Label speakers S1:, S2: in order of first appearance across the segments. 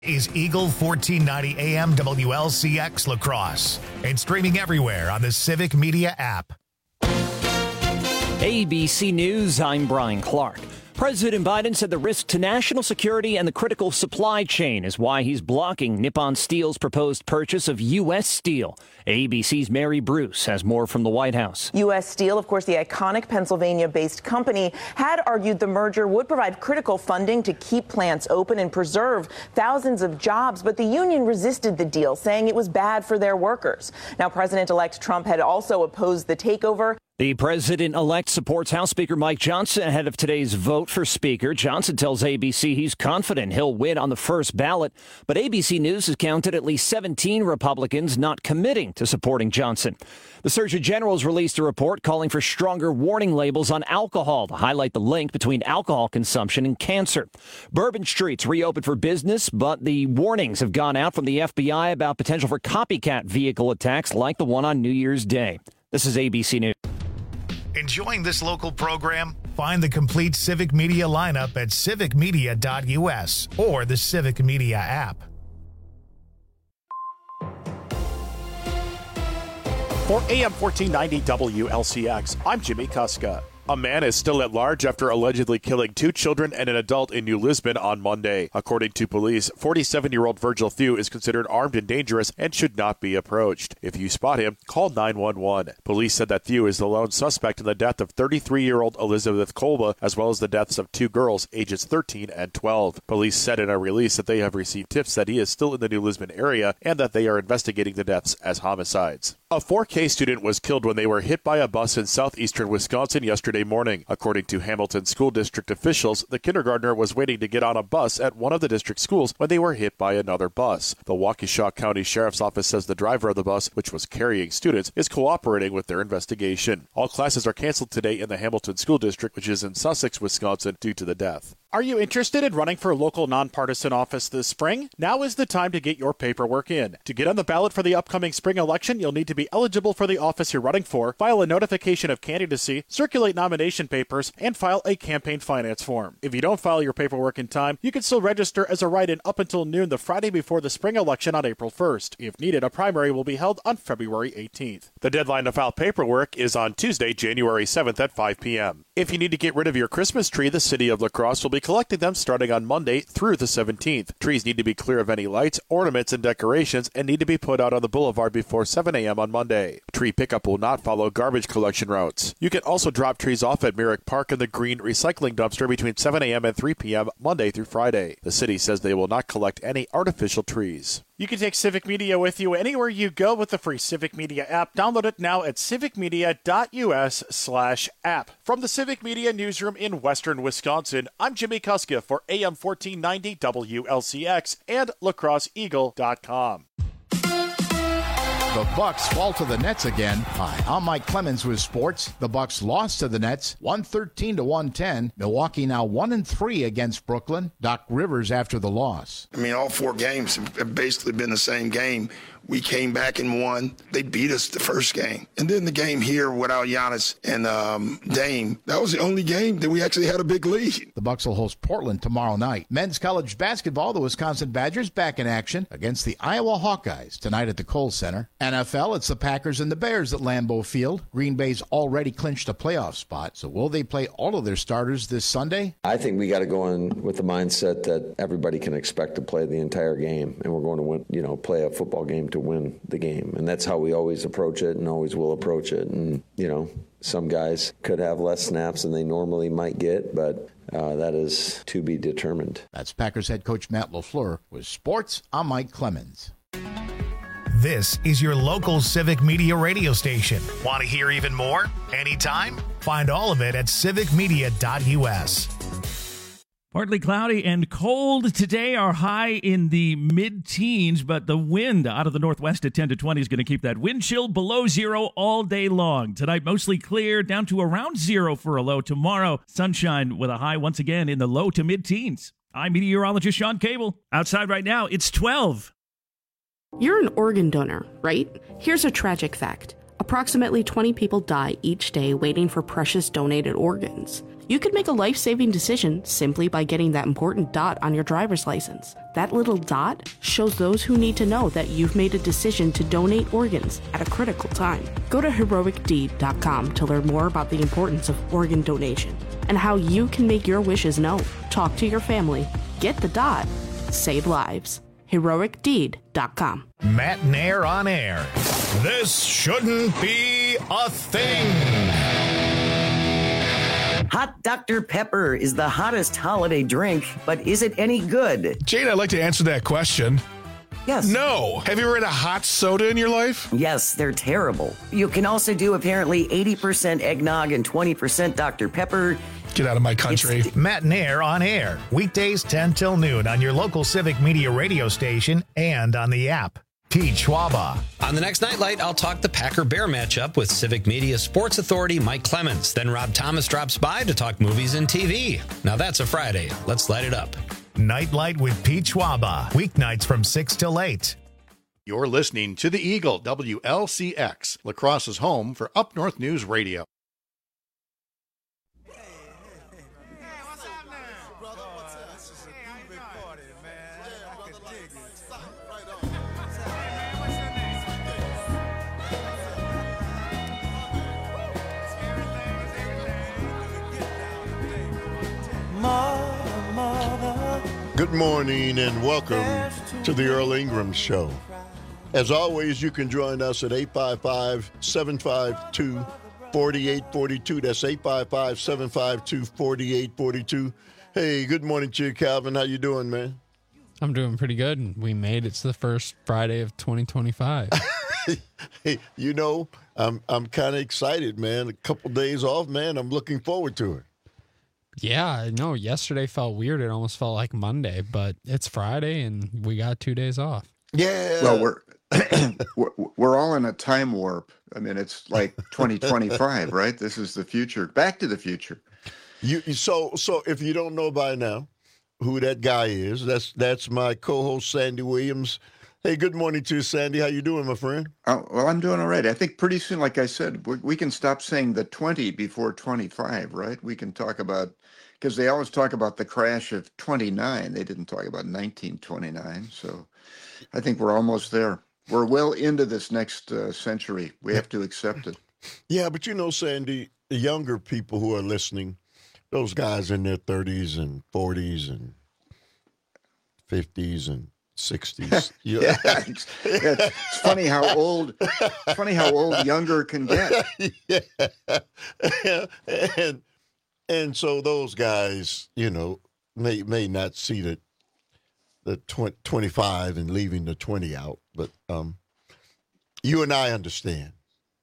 S1: Is Eagle 1490 AM WLCX La Crosse and streaming everywhere on the Civic Media app.
S2: ABC News, I'm Brian Clark. President Biden said the risk to national security and the critical supply chain is why he's blocking Nippon Steel's proposed purchase of U.S. Steel. ABC's Mary Bruce has more from the White House.
S3: U.S. Steel, of course, the iconic Pennsylvania-based company, had argued the merger would provide critical funding to keep plants open and preserve thousands of jobs. But the union resisted the deal, saying it was bad for their workers. Now, President-elect Trump had also opposed the takeover.
S2: The president-elect supports House Speaker Mike Johnson ahead of today's vote for Speaker. Johnson tells ABC he's confident he'll win on the first ballot, but ABC News has counted at least 17 Republicans not committing to supporting Johnson. The Surgeon General has released a report calling for stronger warning labels on alcohol to highlight the link between alcohol consumption and cancer. Bourbon Street's reopened for business, but the warnings have gone out from the FBI about potential for copycat vehicle attacks like the one on New Year's Day. This is ABC News.
S1: Enjoying this local program? Find the complete Civic Media lineup at civicmedia.us or the Civic Media app.
S4: For AM 1490 WLCX, I'm Jimmy Kuska. A man is still at large after allegedly killing 2 children and an adult in New Lisbon on Monday. According to police, 47-year-old Virgil Thew is considered armed and dangerous and should not be approached. If you spot him, call 911. Police said that Thew is the lone suspect in the death of 33-year-old Elizabeth Kolba, as well as the deaths of 2 girls ages 13 and 12. Police said in a release that they have received tips that he is still in the New Lisbon area and that they are investigating the deaths as homicides. A 4K student was killed when they were hit by a bus in southeastern Wisconsin yesterday morning. According to Hamilton School District officials, the kindergartner was waiting to get on a bus at one of the district schools when they were hit by another bus. The Waukesha County Sheriff's Office says the driver of the bus, which was carrying students, is cooperating with their investigation. All classes are canceled today in the Hamilton School District, which is in Sussex, Wisconsin, due to the death. Are you interested in running for a local nonpartisan office this spring? Now is the time to get your paperwork in. To get on the ballot for the upcoming spring election, you'll need to be eligible for the office you're running for, file a notification of candidacy, circulate nomination papers, and file a campaign finance form. If you don't file your paperwork in time, you can still register as a write-in up until noon the Friday before the spring election on April 1st. If needed, a primary will be held on February 18th. The deadline to file paperwork is on Tuesday, January 7th at 5 p.m. If you need to get rid of your Christmas tree, the City of La Crosse will be collecting them starting on Monday through the 17th. Trees need to be clear of any lights, ornaments, and decorations and need to be put out on the boulevard before 7 a.m. on Monday. Tree pickup will not follow garbage collection routes. You can also drop trees off at Merrick Park in the green recycling dumpster between 7 a.m. and 3 p.m. Monday through Friday. The city says they will not collect any artificial trees. You can take Civic Media with you anywhere you go with the free Civic Media app. Download it now at civicmedia.us/app. From the Civic Media newsroom in western Wisconsin, I'm Jimmy Kuska for AM 1490 WLCX and lacrosseeagle.com.
S5: The Bucks fall to the Nets again. Hi, I'm Mike Clemens with sports. The Bucks lost to the Nets 113-110. Milwaukee now 1-3 against Brooklyn. Doc Rivers after the loss.
S6: I mean, all 4 games have basically been the same game. We came back and won. They beat us the first game. And then the game here without Giannis and Dame, that was the only game that we actually had a big lead.
S5: The Bucks will host Portland tomorrow night. Men's college basketball, the Wisconsin Badgers back in action against the Iowa Hawkeyes tonight at the Kohl Center. NFL, it's the Packers and the Bears at Lambeau Field. Green Bay's already clinched a playoff spot, so will they play all of their starters this Sunday?
S7: I think we got to go in with the mindset that everybody can expect to play the entire game, and we're going to win, play a football game to win the game. And that's how we always approach it and always will approach it. And, some guys could have less snaps than they normally might get, but that is to be determined.
S5: That's Packers head coach Matt LaFleur. With sports, I'm Mike Clemens.
S1: This is your local Civic Media radio station. Want to hear even more? Anytime? Find all of it at civicmedia.us.
S8: Partly cloudy and cold today. Our high in the mid-teens, but the wind out of the northwest at 10 to 20 is going to keep that wind chill below zero all day long. Tonight, mostly clear, down to around zero for a low. Tomorrow, sunshine with a high once again in the low to mid-teens. I'm meteorologist Sean Cable. Outside right now, it's 12.
S9: You're an organ donor, right? Here's a tragic fact. Approximately 20 people die each day waiting for precious donated organs. You could make a life-saving decision simply by getting that important dot on your driver's license. That little dot shows those who need to know that you've made a decision to donate organs at a critical time. Go to heroicdeed.com to learn more about the importance of organ donation and how you can make your wishes known. Talk to your family. Get the dot. Save lives. heroicdeed.com.
S1: Matt Nair on air. This shouldn't be a thing.
S10: Hot Dr. Pepper is the hottest holiday drink, but is it any good?
S11: Jane, I'd like to answer that question.
S10: Yes.
S11: No. Have you ever had a hot soda in your life?
S10: Yes, they're terrible. You can also do apparently 80% eggnog and 20% Dr. Pepper.
S11: Get out of my country.
S1: Matt Nair on air. Weekdays 10 till noon on your local Civic Media radio station and on the app. Pete Schwaba.
S12: On the next Nightlight, I'll talk the Packer-Bear matchup with Civic Media Sports Authority Mike Clemens. Then Rob Thomas drops by to talk movies and TV. Now that's a Friday. Let's light it up.
S1: Nightlight with Pete Schwaba. Weeknights from 6 till 8.
S4: You're listening to the Eagle, WLCX, La Crosse's home for Up North News Radio.
S13: Good morning and welcome to the Earl Ingram Show. As always, you can join us at 855-752-4842. That's 855-752-4842. Hey, good morning to you, Calvin. How you doing, man?
S14: I'm doing pretty good. We made it to the first Friday of 2025.
S13: Hey, you know, I'm kind of excited, man. A couple days off, man. I'm looking forward to it.
S14: Yeah, I know. Yesterday felt weird. It almost felt like Monday, but it's Friday and we got 2 days off.
S13: Yeah.
S15: Well, we're all in a time warp. I mean, it's like 2025, right? This is the future. Back to the future.
S13: So if you don't know by now who that guy is, that's my co-host Sandy Williams. Hey, good morning to you, Sandy. How you doing, my friend?
S15: Oh, well, I'm doing all right. I think pretty soon, like I said, we can stop saying the 20 before 25, right? We can talk about, because they always talk about the crash of 29. They didn't talk about 1929. So I think we're almost there. We're well into this next century. We have to accept it.
S13: Yeah, but you know, Sandy, the younger people who are listening, those guys in their 30s and 40s and 50s and 60s.
S15: Yeah, it's funny how old. It's funny how old younger can get.
S13: Yeah, and so those guys, you know, may not see the 25 and leaving the 20 out, but you and I understand.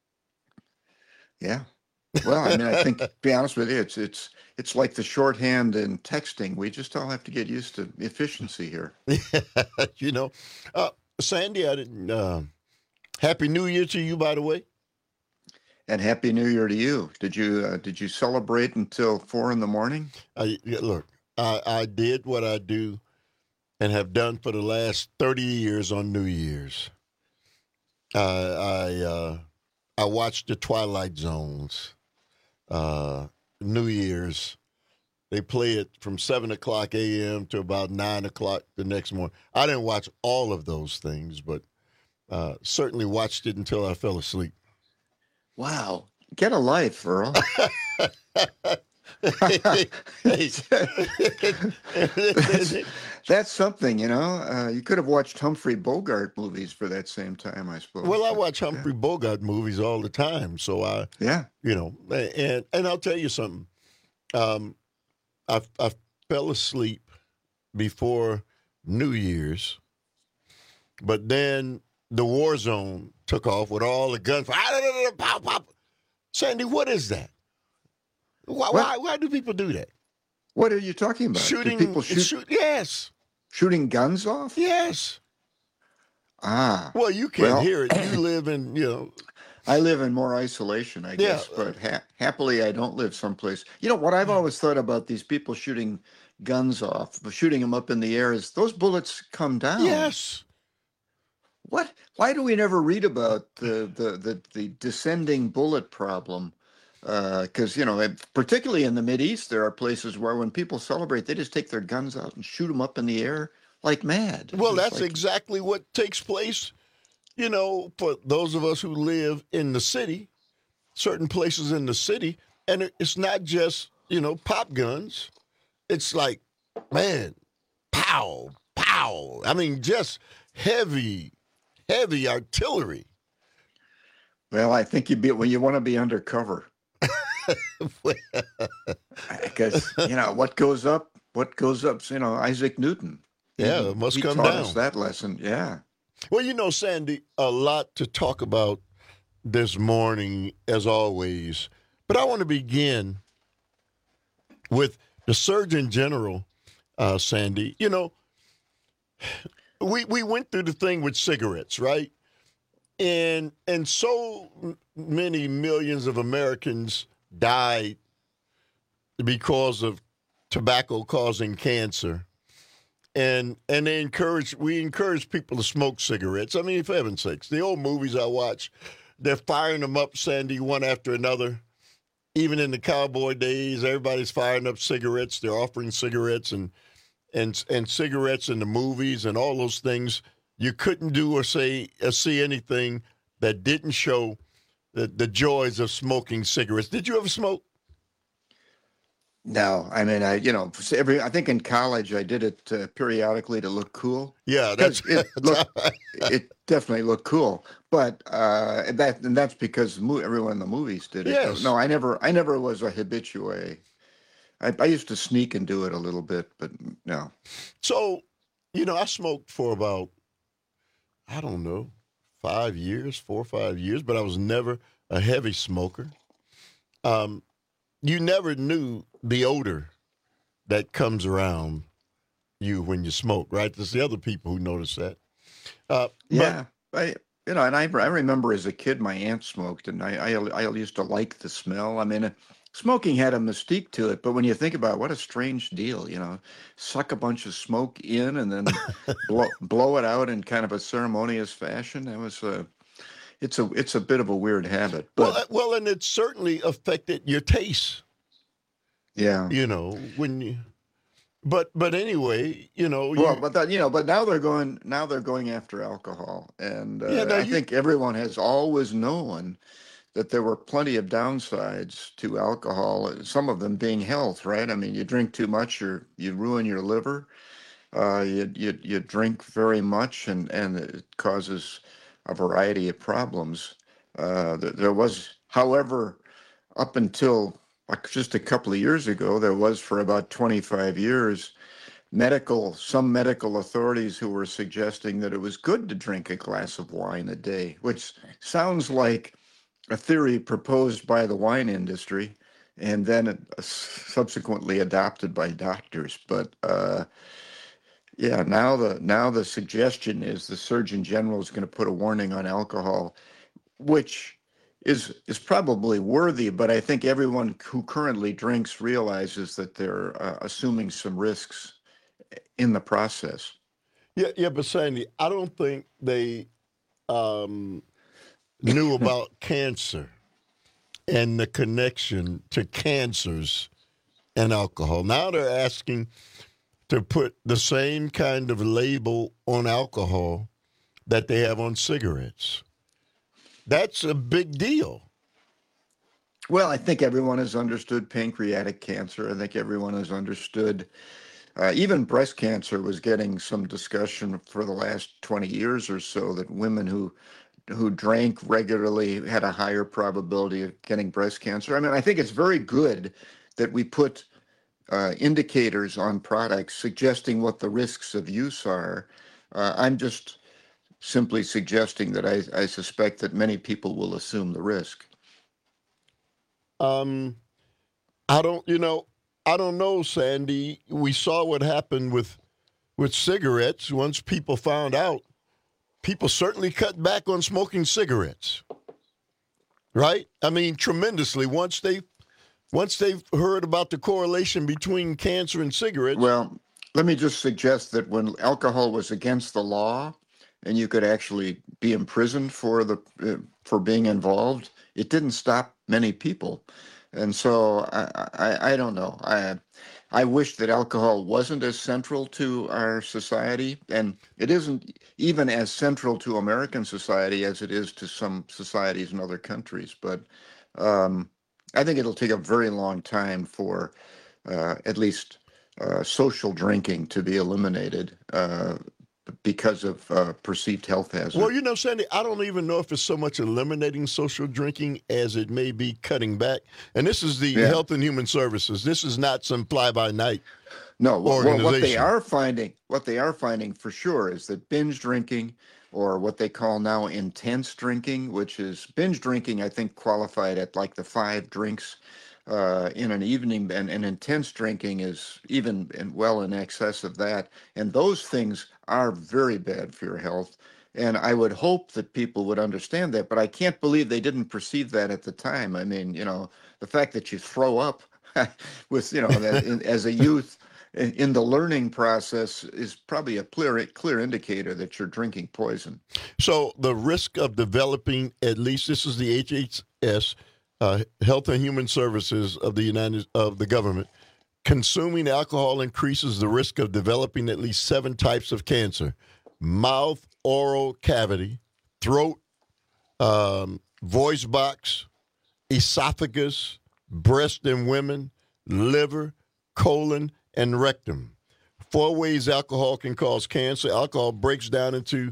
S15: Yeah. Well, I mean, I think, to be honest with you, it's like the shorthand in texting. We just all have to get used to efficiency here.
S13: You know, Sandy, I didn't. Happy New Year to you, by the way.
S15: And Happy New Year to you. Did you celebrate until 4 a.m?
S13: Look, I did what I do and have done for the last 30 years on New Year's. I watched the Twilight Zones. New Year's, they play it from 7 o'clock a.m. to about 9 o'clock the next morning. I didn't watch all of those things, but certainly watched it until I fell asleep.
S15: Wow. Get a life, Earl. That's something, you know. You could have watched Humphrey Bogart movies for that same time, I suppose.
S13: Well, I watch Humphrey Bogart movies all the time, so you know, and I'll tell you something. I fell asleep before New Year's, but then the war zone took off with all the guns. Pop, pop. Sandy, what is that? Why do people do that?
S15: What are you talking about?
S13: Shooting
S15: do people shoot?
S13: Yes.
S15: Shooting guns off?
S13: Yes.
S15: Ah.
S13: Well, you can't hear it. You live in, you know.
S15: I live in more isolation, I guess, but happily I don't live someplace. You know, what I've always thought about these people shooting guns off, shooting them up in the air, is those bullets come down.
S13: Yes.
S15: What? Why do we never read about the descending bullet problem Because, particularly in the Mideast, there are places where when people celebrate, they just take their guns out and shoot them up in the air like mad.
S13: Well, that's exactly what takes place, for those of us who live in the city, certain places in the city. And it's not just, pop guns. It's like, man, pow, pow. I mean, just heavy artillery.
S15: Well, I think when you want to be undercover. Because, what goes up, Isaac Newton.
S13: Yeah, it must come
S15: down. He taught us that lesson, yeah.
S13: Well, Sandy, a lot to talk about this morning, as always. But I want to begin with the Surgeon General, Sandy. We went through the thing with cigarettes, right? And so many millions of Americans died because of tobacco causing cancer. And we encourage people to smoke cigarettes. I mean, for heaven's sakes, the old movies I watch, they're firing them up, Sandy, one after another. Even in the cowboy days, everybody's firing up cigarettes. They're offering cigarettes and cigarettes in the movies and all those things. You couldn't do or see anything that didn't show the joys of smoking cigarettes. Did you ever smoke?
S15: No, I mean, I think in college I did it periodically to look cool.
S13: Yeah,
S15: it definitely looked cool. But that's because everyone in the movies did it.
S13: Yes.
S15: No, I never was a habitué. I used to sneak and do it a little bit, but no.
S13: So, I smoked for about, I don't know, 4 or 5 years, but I was never a heavy smoker. You never knew the odor that comes around you when you smoke, right? There's the other people who notice that.
S15: Yeah, and I remember as a kid, my aunt smoked, and I used to like the smell. I mean, smoking had a mystique to it, but when you think about it, what a strange deal, suck a bunch of smoke in and then blow it out in kind of a ceremonious fashion. It was it's a bit of a weird habit. But
S13: well, and it certainly affected your taste.
S15: Yeah,
S13: when you. But anyway,
S15: but now they're going after alcohol, and I think everyone has always known that there were plenty of downsides to alcohol. Some of them being health, right? I mean, you drink too much, you ruin your liver. You drink very much, and it causes a variety of problems. There was, however, up until just a couple of years ago, there was for about 25 years, some medical authorities who were suggesting that it was good to drink a glass of wine a day, which sounds like a theory proposed by the wine industry and then subsequently adopted by doctors. But now the suggestion is the Surgeon General is going to put a warning on alcohol, which is probably worthy, but I think everyone who currently drinks realizes that they're assuming some risks in the process.
S13: Yeah, but Sandy, I don't think they knew about cancer and the connection to cancers and alcohol. Now they're asking to put the same kind of label on alcohol that they have on cigarettes. That's a big deal.
S15: Well, I think everyone has understood pancreatic cancer. I think everyone has understood even breast cancer was getting some discussion for the last 20 years or so, that women who drank regularly had a higher probability of getting breast cancer. I mean, I think it's very good that we put indicators on products suggesting what the risks of use are. I'm just simply suggesting that I suspect that many people will assume the risk.
S13: I don't know, Sandy. We saw what happened with cigarettes. Once people found out, people certainly cut back on smoking cigarettes. Right? I mean, tremendously. Once they've heard about the correlation between cancer and cigarettes.
S15: Well, let me just suggest that when alcohol was against the law, and you could actually be imprisoned for being involved, it didn't stop many people. And so I don't know. I wish that alcohol wasn't as central to our society, and it isn't even as central to American society as it is to some societies in other countries. But I think it'll take a very long time for at least social drinking to be eliminated because of perceived health hazards.
S13: Well, you know, Sandy, I don't even know if it's so much eliminating social drinking as it may be cutting back. And this is the Health and Human Services. This is not some fly-by-night organization.
S15: Well, what they are finding for sure is that binge drinking, or what they call now intense drinking, which is binge drinking, I think qualified at like the 5 drinks in an evening, and intense drinking is even well in excess of that. And those things are very bad for your health. And I would hope that people would understand that, but I can't believe they didn't perceive that at the time. I mean, you know, the fact that you throw up with, you know, as a youth in the learning process is probably a clear indicator that you're drinking poison.
S13: So the risk of developing, at least this is the HHS, Health and Human Services of the government, consuming alcohol increases the risk of developing at least 7 types of cancer: mouth, oral cavity, throat, voice box, esophagus, breast in women, liver, colon, and rectum. 4 ways alcohol can cause cancer. Alcohol breaks down into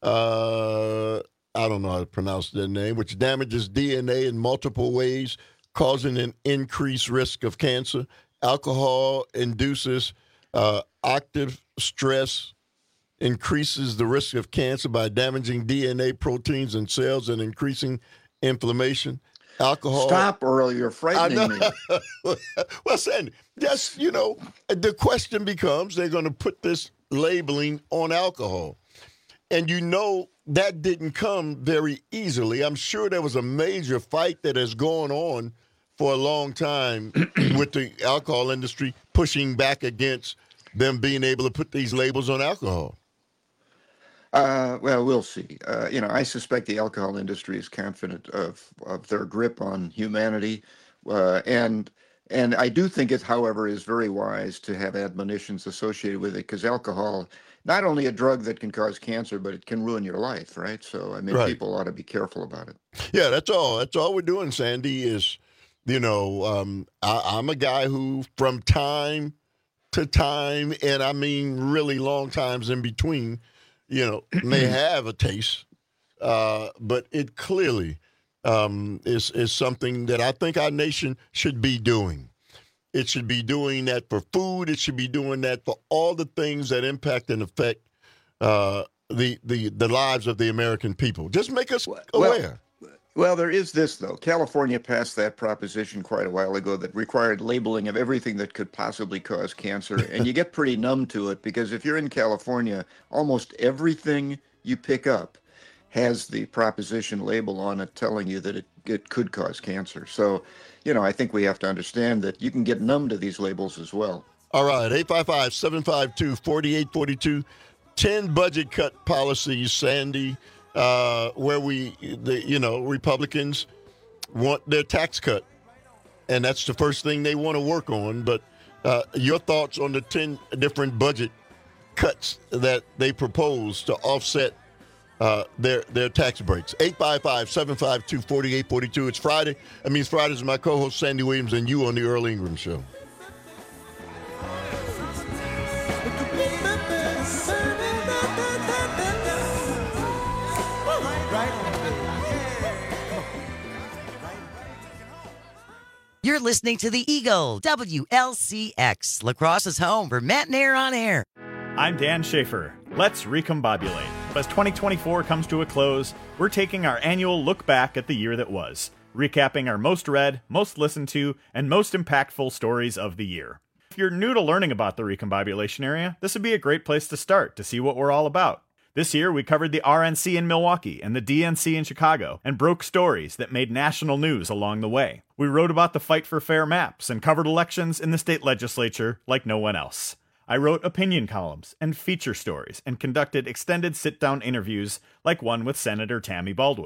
S13: I don't know how to pronounce their name, which damages DNA in multiple ways, causing an increased risk of cancer. Alcohol induces oxidative stress, increases the risk of cancer by damaging DNA proteins in cells and increasing inflammation. Alcohol.
S15: Stop, Earl, you're frightening me.
S13: Well, Sandy, yes, you know, the question becomes, they're going to put this labeling on alcohol. And you know that didn't come very easily. I'm sure there was a major fight that has gone on for a long time with the alcohol industry pushing back against them being able to put these labels on alcohol.
S15: Well, we'll see. You know, I suspect the alcohol industry is confident of their grip on humanity. And I do think it, however, is very wise to have admonitions associated with it, because alcohol, not only a drug that can cause cancer, but it can ruin your life, right? So, I mean, people ought to be careful about it.
S13: Yeah, that's all. That's all we're doing, Sandy, is, you know, I'm a guy who from time to time, and I mean really long times in between, you know, may have a taste, but it clearly is something that I think our nation should be doing. It should be doing that for food. It should be doing that for all the things that impact and affect the lives of the American people. Just make us aware.
S15: Well, there is this, though. California passed that proposition quite a while ago that required labeling of everything that could possibly cause cancer. And you get pretty numb to it, because if you're in California, almost everything you pick up has the proposition label on it telling you that it could cause cancer. So, you know, I think we have to understand that you can get numb to these labels as well.
S13: All right, 855-752-4842. 10 budget cut policies, Sandy, where Republicans want their tax cut. And that's the first thing they want to work on. But your thoughts on the 10 different budget cuts that they propose to offset their tax breaks. 855-752-4842. It's Friday. That means Fridays with my co-host Sandy Williams and you on the Earl Ingram Show.
S10: You're listening to The Eagle, WLCX, Lacrosse's home for Matt and Air on Air.
S16: I'm Dan Schaefer. Let's recombobulate. As 2024 comes to a close, we're taking our annual look back at the year that was, recapping our most read, most listened to, and most impactful stories of the year. If you're new to learning about the recombobulation area, this would be a great place to start to see what we're all about. This year, we covered the RNC in Milwaukee and the DNC in Chicago and broke stories that made national news along the way. We wrote about the fight for fair maps and covered elections in the state legislature like no one else. I wrote opinion columns and feature stories and conducted extended sit-down interviews like one with Senator Tammy Baldwin.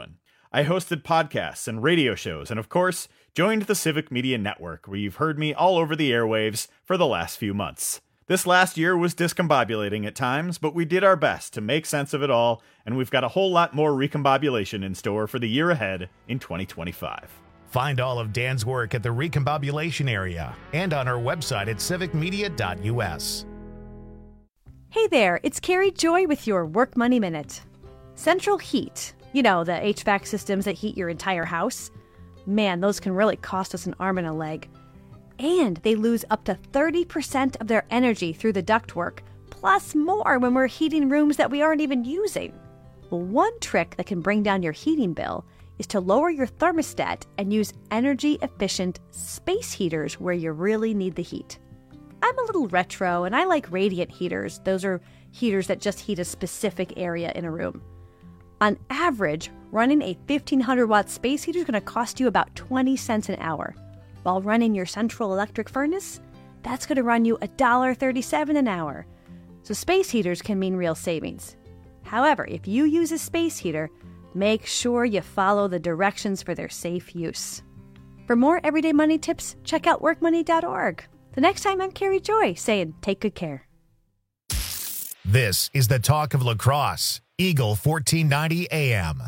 S16: I hosted podcasts and radio shows, and of course, joined the Civic Media Network, where you've heard me all over the airwaves for the last few months. This last year was discombobulating at times, but we did our best to make sense of it all, and we've got a whole lot more recombobulation in store for the year ahead in 2025.
S1: Find all of Dan's work at the Recombobulation area and on our website at civicmedia.us.
S17: Hey there, it's Carrie Joy with your Work Money Minute. Central Heat, you know, the HVAC systems that heat your entire house. Man, those can really cost us an arm and a leg. And they lose up to 30% of their energy through the ductwork, plus more when we're heating rooms that we aren't even using. Well, one trick that can bring down your heating bill is to lower your thermostat and use energy-efficient space heaters where you really need the heat. I'm a little retro, and I like radiant heaters. Those are heaters that just heat a specific area in a room. On average, running a 1,500-watt space heater is going to cost you about 20 cents an hour. While running your central electric furnace, that's going to run you $1.37 an hour. So space heaters can mean real savings. However, if you use a space heater, make sure you follow the directions for their safe use. For more everyday money tips, check out workmoney.org. The next time, I'm Carrie Joy saying, take good care.
S1: This is the talk of lacrosse. Eagle 1490 AM.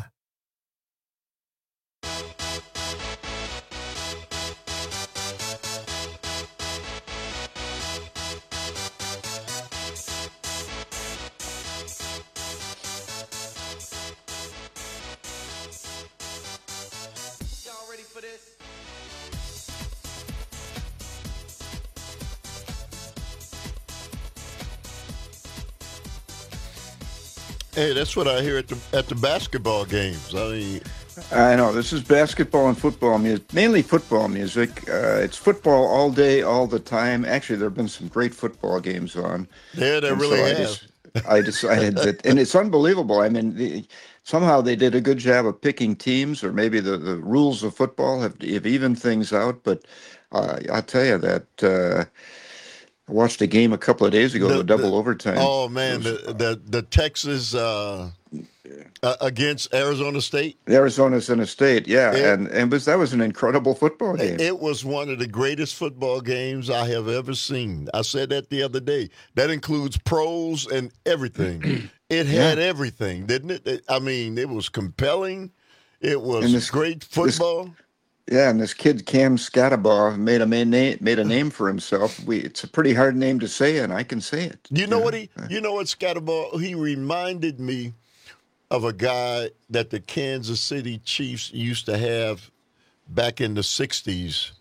S13: Hey, that's what I hear at the basketball games. I mean,
S15: I know this is basketball and football music, mainly football music. It's football all day, all the time. Actually, there have been some great football games on.
S13: Yeah, there really have.
S15: I decided that, and it's unbelievable. I mean, somehow they did a good job of picking teams, or maybe the rules of football have evened things out. But I'll tell you that. I watched a game a couple of days ago, the double overtime.
S13: Oh man, the Texas against Arizona State.
S15: Arizona's in a state, yeah, and that was an incredible football game.
S13: It was one of the greatest football games I have ever seen. I said that the other day. That includes pros and everything. It had everything, didn't it? I mean, it was compelling. It was great football.
S15: And this kid Cam Scatabaugh made a name for himself. It's a pretty hard name to say, and I can say it.
S13: You know what Scatabaugh? He reminded me of a guy that the Kansas City Chiefs used to have back in the '60s.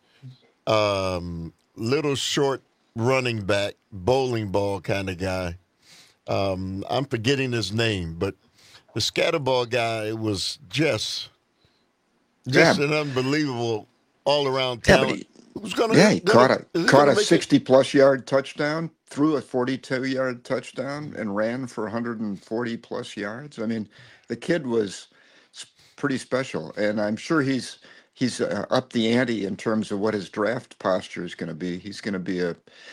S13: Little short running back, bowling ball kind of guy. I'm forgetting his name, but the Scatabaugh guy was just an unbelievable all-around talent.
S15: He caught a 60-plus yard touchdown, threw a 42-yard touchdown, and ran for 140-plus yards. I mean, the kid was pretty special, and I'm sure he's up the ante in terms of what his draft posture is going to be. He's going to be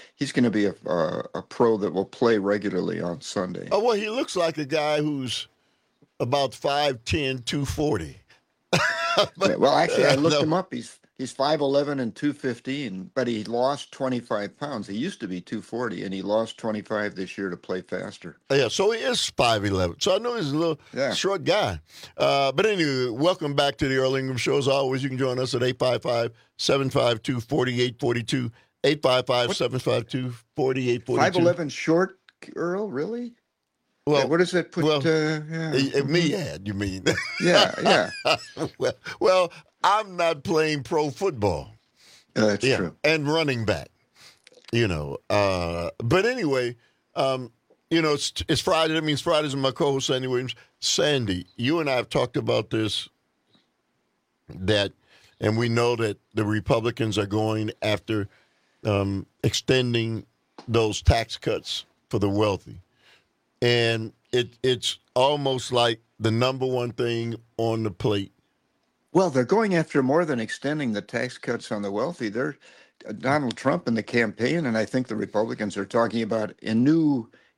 S15: a pro that will play regularly on Sunday.
S13: Oh well, he looks like a guy who's about 5'10", 240.
S15: Well, actually, I looked him up. He's 5'11" and 215, but he lost 25 pounds. He used to be 240, and he lost 25 this year to play faster.
S13: Yeah, so he is 5'11". So I know he's a little short guy. But anyway, welcome back to the Earl Ingram Show. As always, you can join us at 855-752-4842, 855-752-4842.
S15: 5'11" short, Earl, really?
S13: Well,
S15: what does that put?
S13: Me at, you mean?
S15: Yeah.
S13: well, I'm not playing pro football.
S15: That's true.
S13: And running back, But anyway, it's Friday. That means Fridays with my co-host, Sandy Williams. Sandy, you and I have talked about this, and we know that the Republicans are going after extending those tax cuts for the wealthy. And it's almost like the number one thing on the plate.
S15: Well, they're going after more than extending the tax cuts on the wealthy. They're Donald Trump in the campaign, and I think the Republicans are talking about a new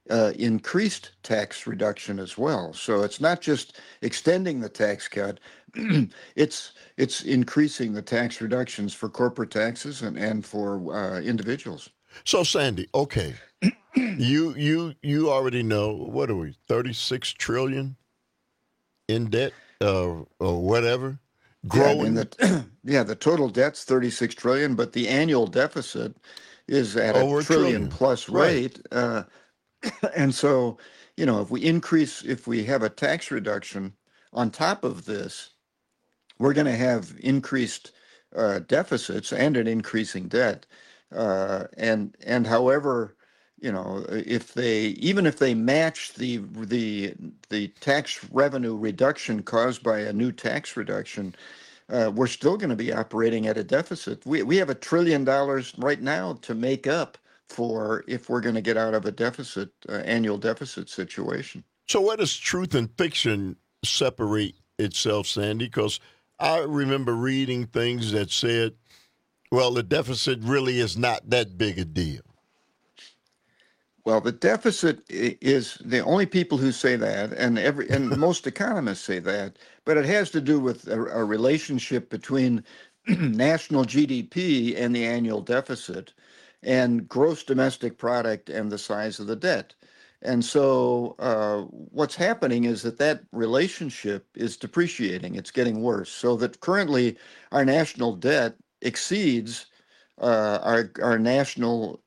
S15: increased tax reduction as well. So it's not just extending the tax cut, it's increasing the tax reductions for corporate taxes and for individuals.
S13: So Sandy, okay, you already know, what are we, 36 trillion in debt or whatever, growing.
S15: Yeah, the total debt's 36 trillion, but the annual deficit is at a trillion plus rate. Right. And so, if we have a tax reduction on top of this, we're going to have increased deficits and an increasing debt. And however, if they match the tax revenue reduction caused by a new tax reduction, we're still going to be operating at a deficit. We have $1 trillion right now to make up for if we're going to get out of a deficit, annual deficit situation.
S13: So where does truth and fiction separate itself, Sandy? Because I remember reading things that said, well, the deficit really is not that big a deal.
S15: Well, the deficit is the only people who say that, and most economists say that, but it has to do with a relationship between national GDP and the annual deficit, and gross domestic product and the size of the debt. And so what's happening is that relationship is depreciating. It's getting worse. So that currently our national debt exceeds our national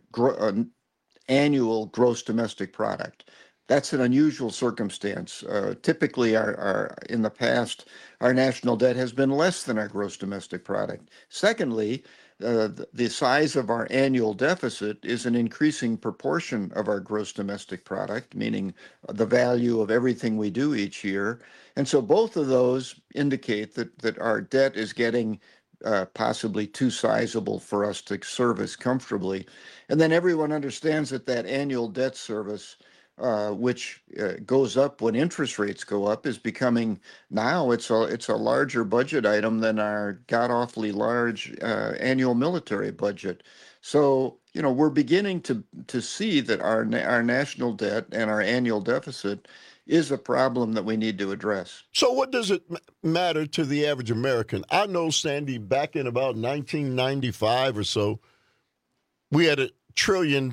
S15: annual gross domestic product. That's an unusual circumstance. Typically, in the past, our national debt has been less than our gross domestic product. Secondly, the size of our annual deficit is an increasing proportion of our gross domestic product, meaning the value of everything we do each year. And so both of those indicate that our debt is getting possibly too sizable for us to service comfortably. And then everyone understands that annual debt service, which goes up when interest rates go up, is becoming now it's a larger budget item than our god-awfully large annual military budget. So we're beginning to see that our national debt and our annual deficit is a problem that we need to address.
S13: So what does it matter to the average American? I know, Sandy, back in about 1995 or so, we had $1 trillion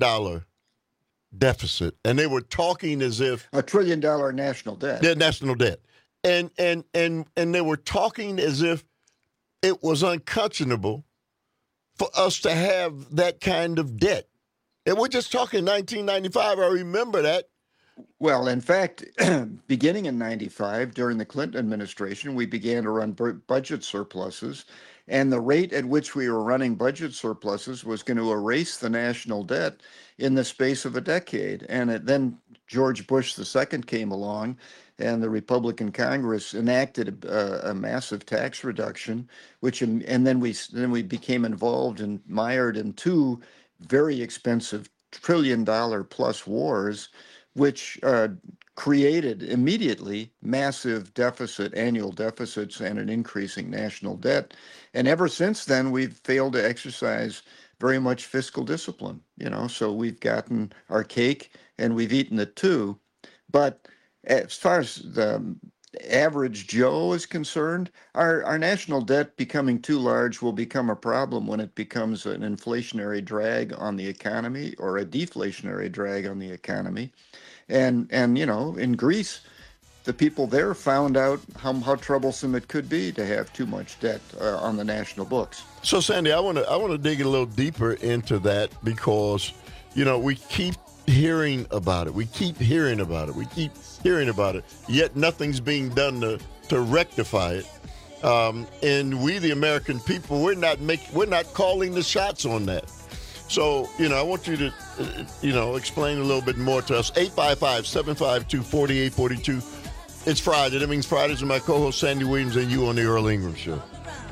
S13: deficit, and they were talking as if
S15: $1 trillion national debt.
S13: Their national debt, and they were talking as if it was unconscionable for us to have that kind of debt. And we're just talking 1995. I remember that.
S15: Well, in fact, beginning in 95, during the Clinton administration, we began to run budget surpluses. And the rate at which we were running budget surpluses was going to erase the national debt in the space of a decade. And then George Bush II came along, and the Republican Congress enacted a massive tax reduction, and then we became involved and mired in two very expensive $1 trillion plus wars, which created immediately massive annual deficits and an increasing national debt. And ever since then, we've failed to exercise very much fiscal discipline, so we've gotten our cake and we've eaten it too. But as far as the average Joe is concerned, our national debt becoming too large will become a problem when it becomes an inflationary drag on the economy or a deflationary drag on the economy. And in Greece, the people there found out how troublesome it could be to have too much debt on the national books.
S13: So, Sandy, I want to dig a little deeper into that because, we keep hearing about it. We keep hearing about it. Yet nothing's being done to rectify it. And we, the American people, we're not calling the shots on that. So, I want you to, explain a little bit more to us. 855-752-4842. It's Friday. That means Fridays with my co-host Sandy Williams and you on the Earl Ingram Show.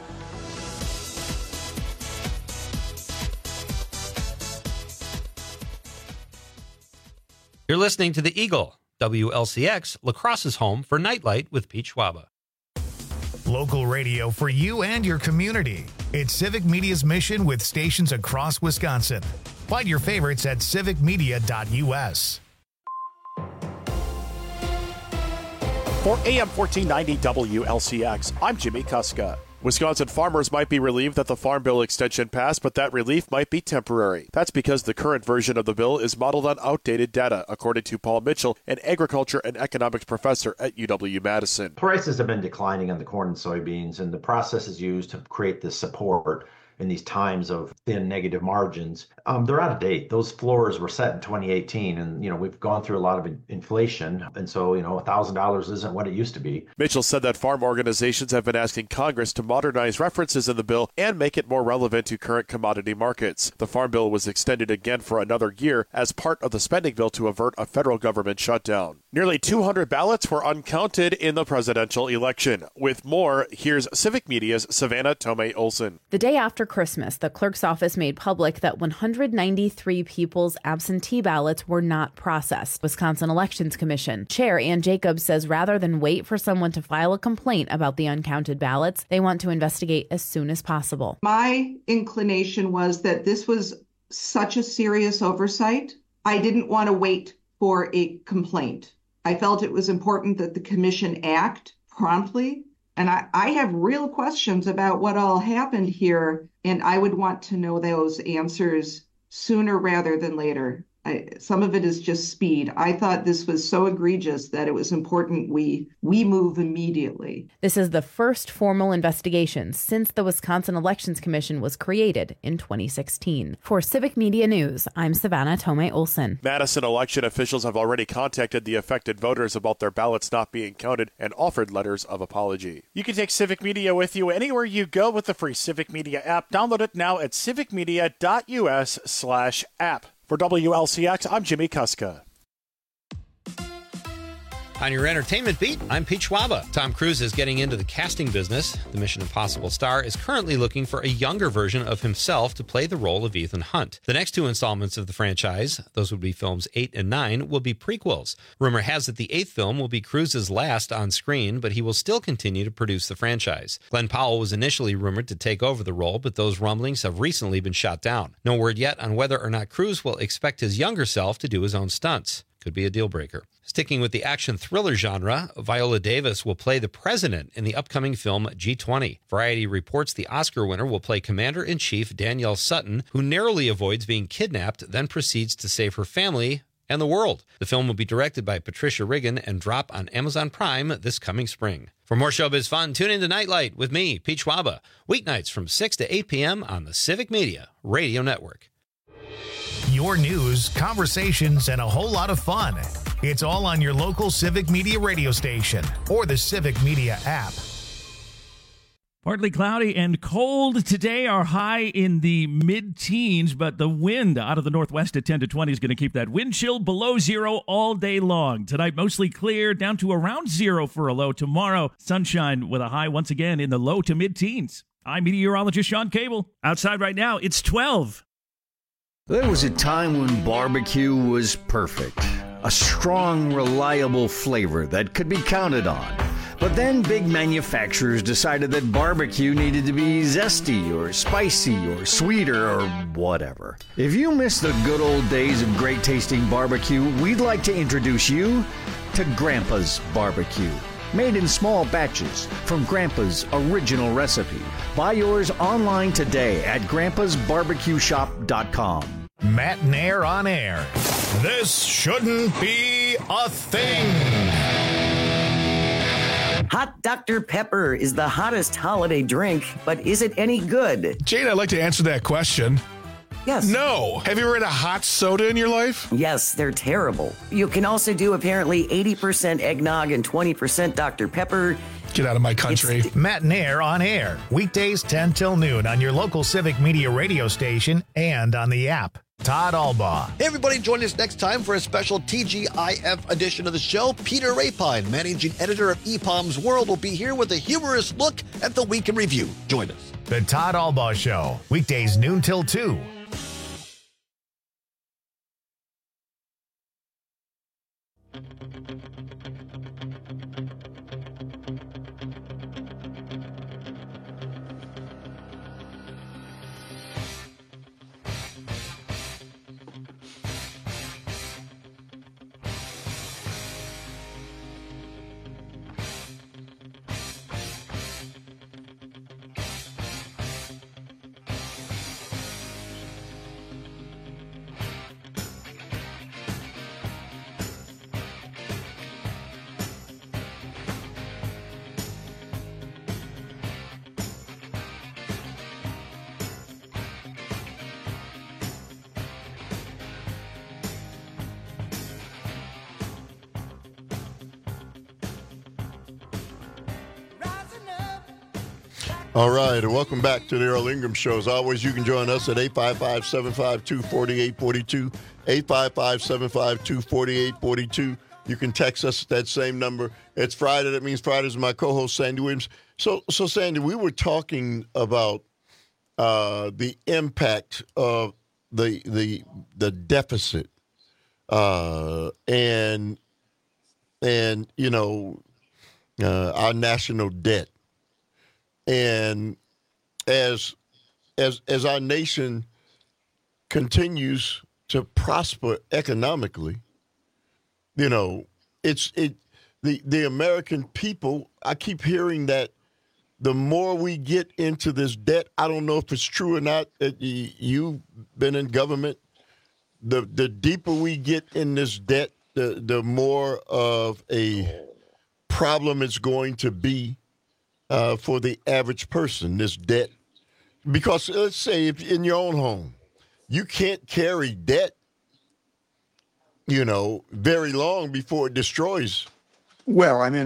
S12: You're listening to The Eagle, WLCX, La Crosse's home for Nightlight with Pete Schwaba.
S1: Local radio for you and your community. It's Civic Media's mission with stations across Wisconsin. Find your favorites at civicmedia.us.
S4: For AM 1490 WLCX, I'm Jimmy Kuska. Wisconsin farmers might be relieved that the Farm Bill extension passed, but that relief might be temporary. That's because the current version of the bill is modeled on outdated data, according to Paul Mitchell, an agriculture and economics professor at UW-Madison.
S18: Prices have been declining on the corn and soybeans, and the process is used to create this support in these times of thin negative margins. They're out of date. Those floors were set in 2018, and we've gone through a lot of inflation, and so $1,000 isn't what it used to be.
S4: Mitchell said that farm organizations have been asking Congress to modernize references in the bill and make it more relevant to current commodity markets. The Farm Bill was extended again for another year as part of the spending bill to avert a federal government shutdown. Nearly 200 ballots were uncounted in the presidential election. With more, here's Civic Media's Savannah Tomei Olson.
S19: The day after Christmas, the clerk's office made public that 193 people's absentee ballots were not processed. Wisconsin Elections Commission Chair Ann Jacobs says rather than wait for someone to file a complaint about the uncounted ballots, they want to investigate as soon as possible.
S20: My inclination was that this was such a serious oversight. I didn't want to wait for a complaint. I felt it was important that the commission act promptly. And I have real questions about what all happened here, and I would want to know those answers sooner rather than later. Some of it is just speed. I thought this was so egregious that it was important we move immediately.
S19: This is the first formal investigation since the Wisconsin Elections Commission was created in 2016. For Civic Media News, I'm Savannah Tomei Olson.
S4: Madison election officials have already contacted the affected voters about their ballots not being counted and offered letters of apology. You can take Civic Media with you anywhere you go with the free Civic Media app. Download it now at civicmedia.us/app. For WLCX, I'm Jimmy Kuska.
S12: On your entertainment beat, I'm Pete Schwaba. Tom Cruise is getting into the casting business. The Mission Impossible star is currently looking for a younger version of himself to play the role of Ethan Hunt. The next two installments of the franchise, those would be films 8 and 9, will be prequels. Rumor has it the 8th film will be Cruise's last on screen, but he will still continue to produce the franchise. Glenn Powell was initially rumored to take over the role, but those rumblings have recently been shot down. No word yet on whether or not Cruise will expect his younger self to do his own stunts. Could be a deal breaker. Sticking with the action thriller genre, Viola Davis will play the president in the upcoming film G20. Variety reports the Oscar winner will play Commander-in-Chief Danielle Sutton, who narrowly avoids being kidnapped, then proceeds to save her family and the world. The film will be directed by Patricia Riggin and drop on Amazon Prime this coming spring. For more showbiz fun, tune into Nightlight with me, Pete Schwaba, weeknights from 6 to 8 p.m. on the Civic Media Radio Network.
S1: Your news, conversations, and a whole lot of fun. It's all on your local Civic Media radio station or the Civic Media app.
S8: Partly cloudy and cold today. Our high in the mid-teens, but the wind out of the northwest at 10 to 20 is going to keep that wind chill below zero all day long. Tonight, mostly clear, down to around zero for a low. Tomorrow, sunshine with a high once again in the low to mid-teens. I'm meteorologist Sean Cable. Outside right now, it's 12.
S21: There was a time when barbecue was perfect. A strong, reliable flavor that could be counted on. But then big manufacturers decided that barbecue needed to be zesty or spicy or sweeter or whatever. If you miss the good old days of great tasting barbecue, we'd like to introduce you to Grandpa's Barbecue. Made in small batches from Grandpa's original recipe. Buy yours online today at grandpasbarbecueshop.com.
S1: Matt Nair on air. This shouldn't be a thing.
S22: Hot Dr. Pepper is the hottest holiday drink, but is it any good?
S11: Jane, I'd like to answer that question.
S22: Yes.
S11: No. Have you ever had a hot soda in your life?
S22: Yes, they're terrible. You can also do apparently 80% eggnog and 20% Dr. Pepper.
S11: Get out of my country.
S1: Matt Nair on air. Weekdays 10 till noon on your local Civic Media radio station and on the app. Todd Albaugh.
S23: Hey, everybody, join us next time for a special TGIF edition of the show. Peter Rapine, managing editor of EPOM's World, will be here with a humorous look at the week in review. Join us.
S1: The Todd Albaugh Show. Weekdays noon till 2.
S13: All right, and welcome back to the Earl Ingram Show. As always, you can join us at 855-752-4842, 855-752-4842. You can text us at that same number. It's Friday. That means Friday's my co-host, Sandy Williams. So Sandy, we were talking about the impact of the deficit and you know, our national debt. And as our nation continues to prosper economically, you know, the American people, I keep hearing that the more we get into this debt, I don't know if it's true or not, that you've been in government, the deeper we get in this debt, the more of a problem it's going to be for the average person, this debt. Because let's say if in your own home, you can't carry debt, you know, very long before it destroys.
S15: Well, I mean,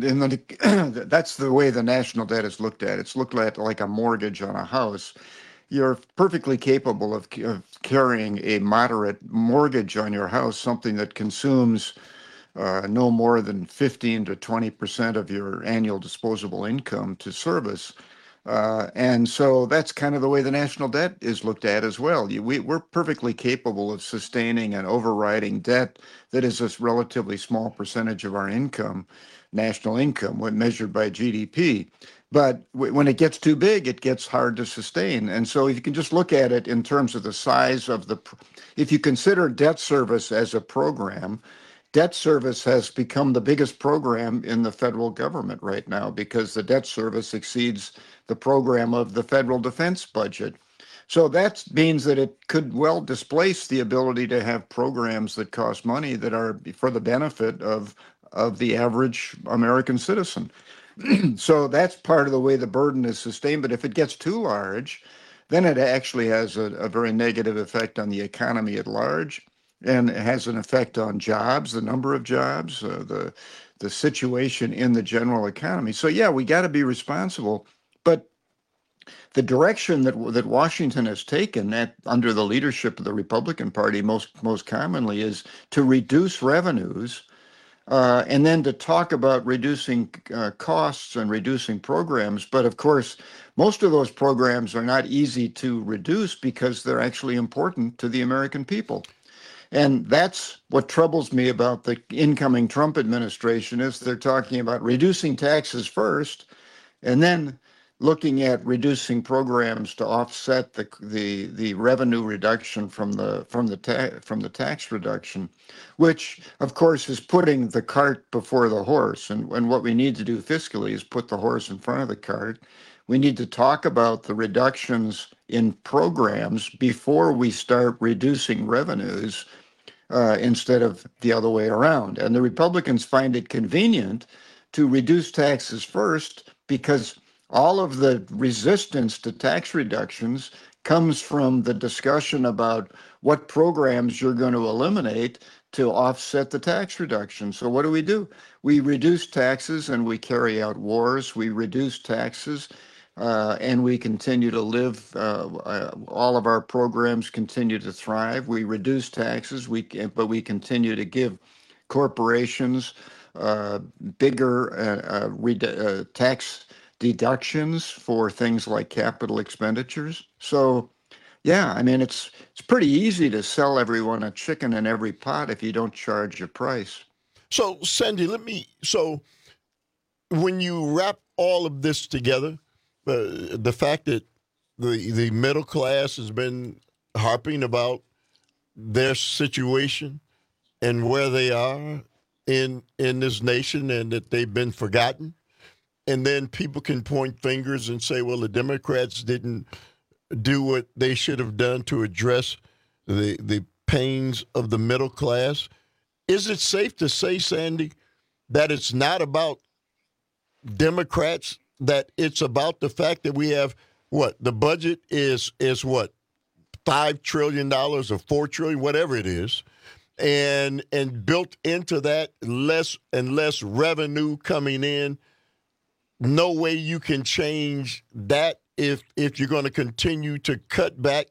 S15: that's the way the national debt is looked at. It's looked at like a mortgage on a house. You're perfectly capable of carrying a moderate mortgage on your house, something that consumes no more than 15 to 20% of your annual disposable income to service. And so that's kind of the way the national debt is looked at as well. We're perfectly capable of sustaining and overriding debt that is a relatively small percentage of our income, national income, when measured by GDP. But when it gets too big, it gets hard to sustain. And so if you can just look at it in terms of the size of if you consider debt service as a program, debt service has become the biggest program in the federal government right now because the debt service exceeds the program of the federal defense budget. So that means that it could well displace the ability to have programs that cost money that are for the benefit of the average American citizen. So that's part of the way the burden is sustained. But if it gets too large, then it actually has a very negative effect on the economy at large. And it has an effect on jobs, the number of jobs, the situation in the general economy. So yeah, we got to be responsible. But the direction that Washington has taken under the leadership of the Republican Party most commonly is to reduce revenues and then to talk about reducing costs and reducing programs. But of course, most of those programs are not easy to reduce because they're actually important to the American people. And that's what troubles me about the incoming Trump administration is they're talking about reducing taxes first and then looking at reducing programs to offset the revenue reduction from the tax reduction, which of course is putting the cart before the horse. And what we need to do fiscally is put the horse in front of the cart. We need to talk about the reductions in programs before we start reducing revenues instead of the other way around. And the Republicans find it convenient to reduce taxes first because all of the resistance to tax reductions comes from the discussion about what programs you're going to eliminate to offset the tax reduction. So what do? We reduce taxes and we carry out wars. We reduce taxes and we continue to live. All of our programs continue to thrive. We reduce taxes, but we continue to give corporations bigger tax deductions for things like capital expenditures. So, yeah, I mean, it's pretty easy to sell everyone a chicken in every pot if you don't charge a price.
S13: So, Sandy, so when you wrap all of this together, the fact that the middle class has been harping about their situation and where they are in this nation and that they've been forgotten, and then people can point fingers and say, well, the Democrats didn't do what they should have done to address the pains of the middle class. Is it safe to say, Sandy, that it's not about Democrats, that it's about the fact that we have, the budget is what, $5 trillion or $4 trillion, whatever it is, and built into that less and less revenue coming in, no way you can change that if you're going to continue to cut back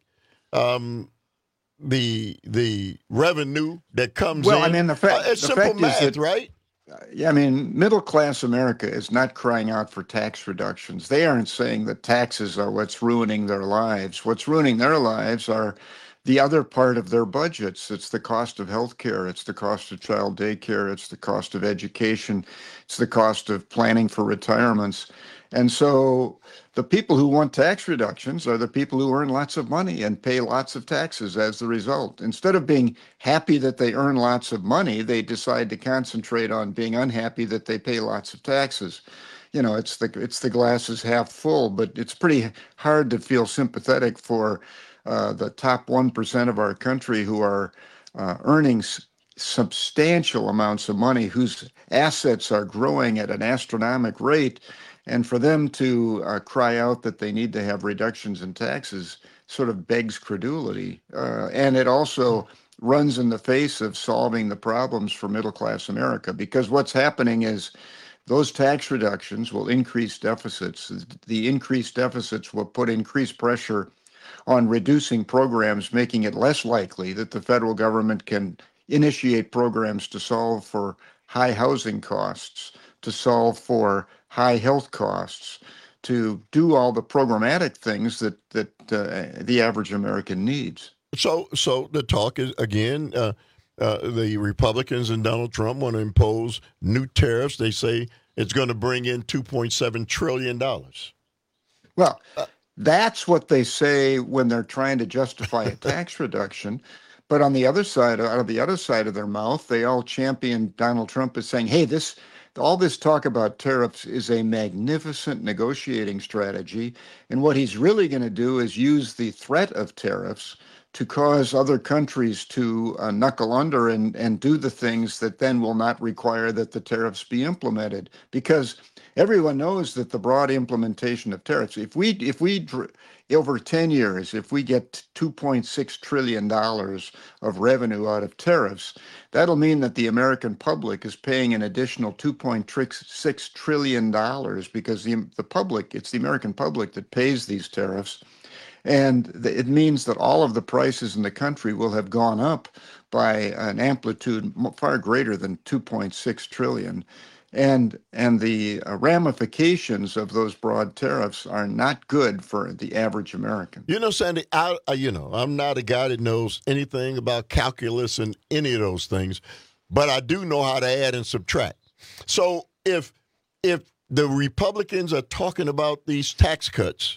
S13: the revenue that comes in.
S15: Well, I mean, the fact
S13: math,
S15: is that,
S13: right?
S15: Yeah, I mean, middle-class America is not crying out for tax reductions. They aren't saying that taxes are what's ruining their lives. What's ruining their lives are the other part of their budgets. It's the cost of health care. It's the cost of child daycare. It's the cost of education. It's the cost of planning for retirements. And so the people who want tax reductions are the people who earn lots of money and pay lots of taxes as the result. Instead of being happy that they earn lots of money, they decide to concentrate on being unhappy that they pay lots of taxes. You know, it's the glass is half full, but it's pretty hard to feel sympathetic for the top 1% of our country who are earning substantial amounts of money, whose assets are growing at an astronomical rate. And for them to cry out that they need to have reductions in taxes sort of begs credulity. And it also runs in the face of solving the problems for middle-class America, because what's happening is those tax reductions will increase deficits. The increased deficits will put increased pressure on reducing programs, making it less likely that the federal government can initiate programs to solve for high housing costs, to solve for high health costs, to do all the programmatic things that the average American needs. So the talk is, again, the Republicans and Donald Trump want to impose new tariffs. They say it's going to bring in $2.7 trillion. Well, that's what they say when they're trying to justify a tax reduction. But on the other side, out of the other side of their mouth, they all champion Donald Trump as saying, hey, all this talk about tariffs is a magnificent negotiating strategy. And what he's really going to do is use the threat of tariffs to cause other countries to knuckle under and do the things that then will not require that the tariffs be implemented. Because everyone knows that the broad implementation of tariffs, if we over 10 years, if we get $2.6 trillion of revenue out of tariffs, that'll mean that the American public is paying an additional $2.6 trillion because the public, it's the American public that pays these tariffs. And it means that all of the prices in the country will have gone up by an amplitude far greater than 2.6 trillion. And the ramifications of those broad tariffs are not good for the average American. You know, Sandy, I'm not a guy that knows anything about calculus and any of those things, but I do know how to add and subtract. So if the Republicans are talking about these tax cuts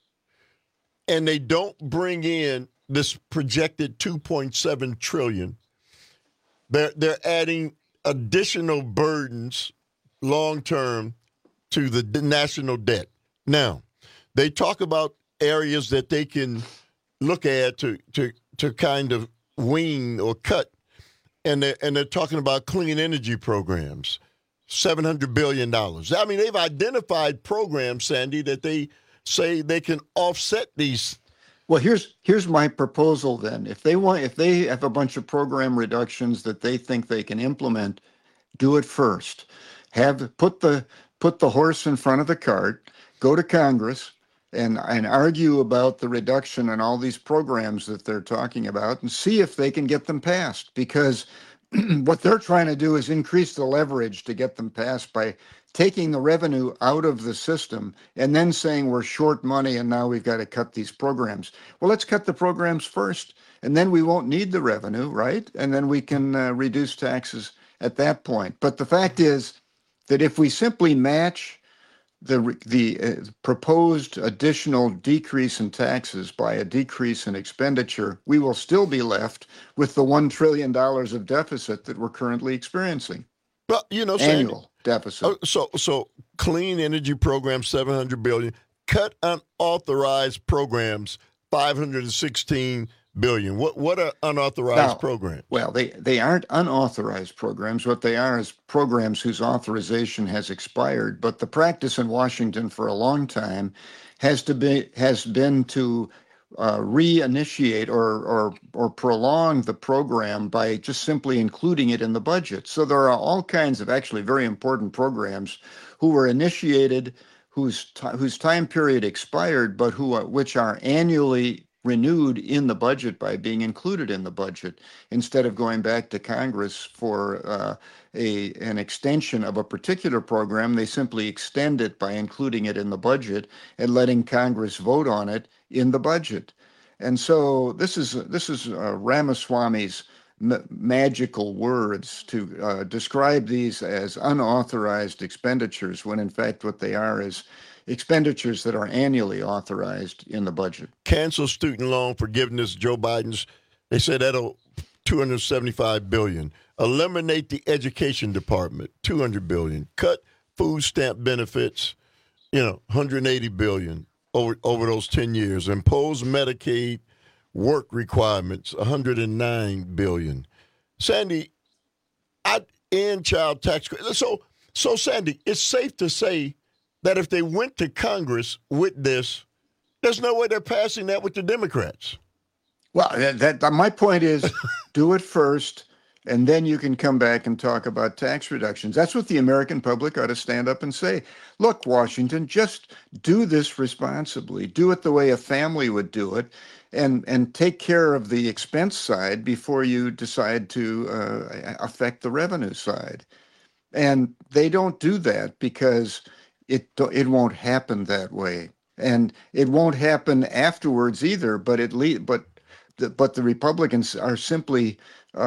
S15: and they don't bring in this projected $2.7 trillion, they're adding additional burdens long-term to the national debt. Now, they talk about areas that they can look at to kind of wean or cut, and they're talking about clean energy programs, $700 billion. I mean, they've identified programs, Sandy, that they say they can offset these. Well, here's my proposal then. If they have a bunch of program reductions that they think they can implement, do it first. Put the horse in front of the cart, go to Congress and argue about the reduction in all these programs that they're talking about and see if they can get them passed. Because what they're trying to do is increase the leverage to get them passed by taking the revenue out of the system and then saying we're short money and now we've got to cut these programs. Well, let's cut the programs first and then we won't need the revenue, right? And then we can reduce taxes at that point. But the fact is that if we simply match the proposed additional decrease in taxes by a decrease in expenditure, we will still be left with the $1 trillion of deficit that we're currently experiencing. Well, annual deficit. So clean energy program, $700 billion. Cut unauthorized programs, $516 billion. What are unauthorized programs? Well, they aren't unauthorized programs. What they are is programs whose authorization has expired. But the practice in Washington for a long time has been to reinitiate or prolong the program by just simply including it in the budget. So there are all kinds of actually very important programs who were initiated, whose time period expired, but which are annually renewed in the budget by being included in the budget instead of going back to Congress for an extension of a particular program. They simply extend it by including it in the budget and letting Congress vote on it in the budget. And so this is Ramaswamy's magical words to describe these as unauthorized expenditures, when in fact what they are is expenditures that are annually authorized in the budget.
S13: Cancel student loan forgiveness. Joe Biden's, they said that'll $275 billion. Eliminate the education department, $200 billion. Cut food stamp benefits, $180 billion over those 10 years. Impose Medicaid work requirements, $109 billion. Sandy, I'd end child tax credit. So Sandy, it's safe to say that if they went to Congress with this, there's no way they're passing that with the Democrats.
S15: Well, my point is, do it first, and then you can come back and talk about tax reductions. That's what the American public ought to stand up and say. Look, Washington, just do this responsibly. Do it the way a family would do it, and take care of the expense side before you decide to affect the revenue side. And they don't do that because it won't happen that way, and it won't happen afterwards either. But the Republicans are simply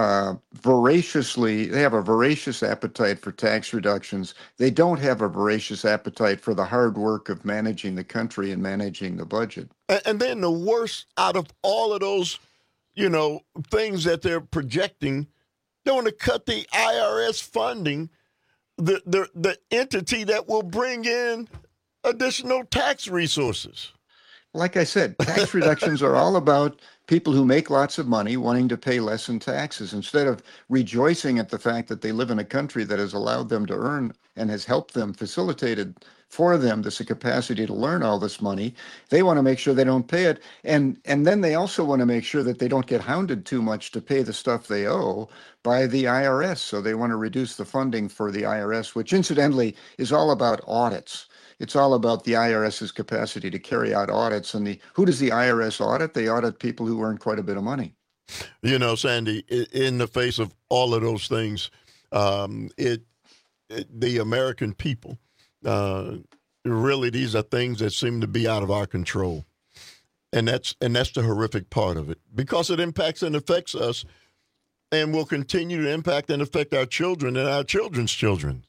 S15: they have a voracious appetite for tax reductions. They don't have a voracious appetite for the hard work of managing the country and managing the budget.
S13: And then the worst out of all of those, things that they're projecting, they want to cut the IRS funding, the entity that will bring in additional tax resources.
S15: Like I said, tax reductions are all about people who make lots of money wanting to pay less in taxes. Instead of rejoicing at the fact that they live in a country that has allowed them to earn and has helped them, facilitated for them this capacity to learn all this money, they want to make sure they don't pay it. And then they also want to make sure that they don't get hounded too much to pay the stuff they owe by the IRS. So they want to reduce the funding for the IRS, which incidentally is all about audits. It's all about the IRS's capacity to carry out audits. And who does the IRS audit? They audit people who earn quite a bit of money.
S13: Sandy, in the face of all of those things, the American people, really, these are things that seem to be out of our control. And that's the horrific part of it, because it impacts and affects us and will continue to impact and affect our children and our children's children.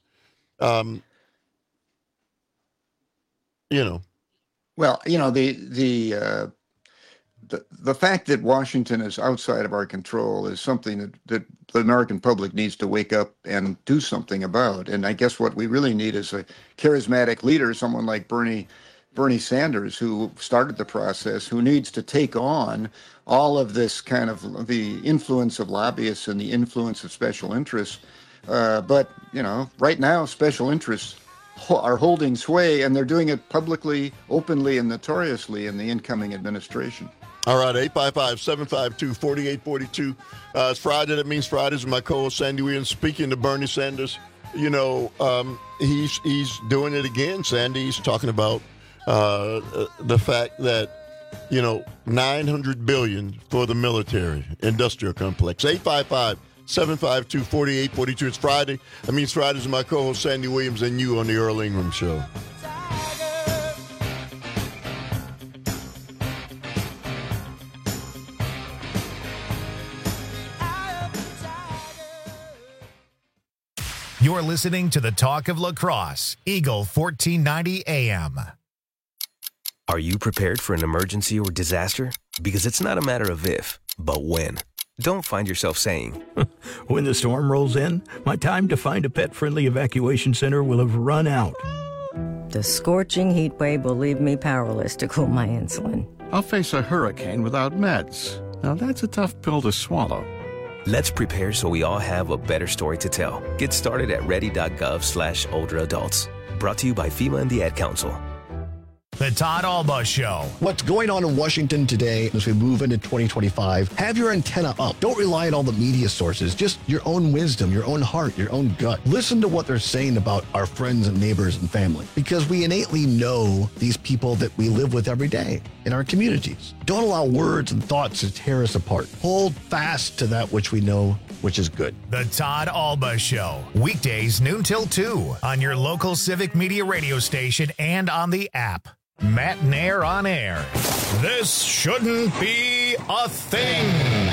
S15: Well, the fact that Washington is outside of our control is something that the American public needs to wake up and do something about. And I guess what we really need is a charismatic leader, someone like Bernie Sanders, who started the process, who needs to take on all of this kind of the influence of lobbyists and the influence of special interests. But right now, special interests are holding sway, and they're doing it publicly, openly, and notoriously in the incoming administration.
S13: All right, 855-752-4842. It's Friday. That means Fridays with my co-host Sandy Williams. Speaking to Bernie Sanders, he's doing it again, Sandy. He's talking about the fact that, $900 billion for the military industrial complex. 855-752-4842. It's Friday. That means Fridays with my co-host Sandy Williams and you on the Earl Ingram Show.
S1: You're listening to the Talk of La Crosse, Eagle 1490 AM.
S2: Are you prepared for an emergency or disaster? Because it's not a matter of if, but when. Don't find yourself saying,
S3: when the storm rolls in, my time to find a pet-friendly evacuation center will have run out.
S6: The scorching heat wave will leave me powerless to cool my insulin.
S24: I'll face a hurricane without meds. Now that's a tough pill to swallow.
S2: Let's prepare so we all have a better story to tell. Get started at ready.gov/older adults. Brought to you by FEMA and the Ad Council.
S1: The Todd Alba Show.
S23: What's going on in Washington today as we move into 2025? Have your antenna up. Don't rely on all the media sources. Just your own wisdom, your own heart, your own gut. Listen to what they're saying about our friends and neighbors and family, because we innately know these people that we live with every day in our communities. Don't allow words and thoughts to tear us apart. Hold fast to that which we know, which is good.
S1: The Todd Alba Show. Weekdays noon till 2 on your local Civic Media radio station and on the app. Matt Nair on air. This shouldn't be a thing.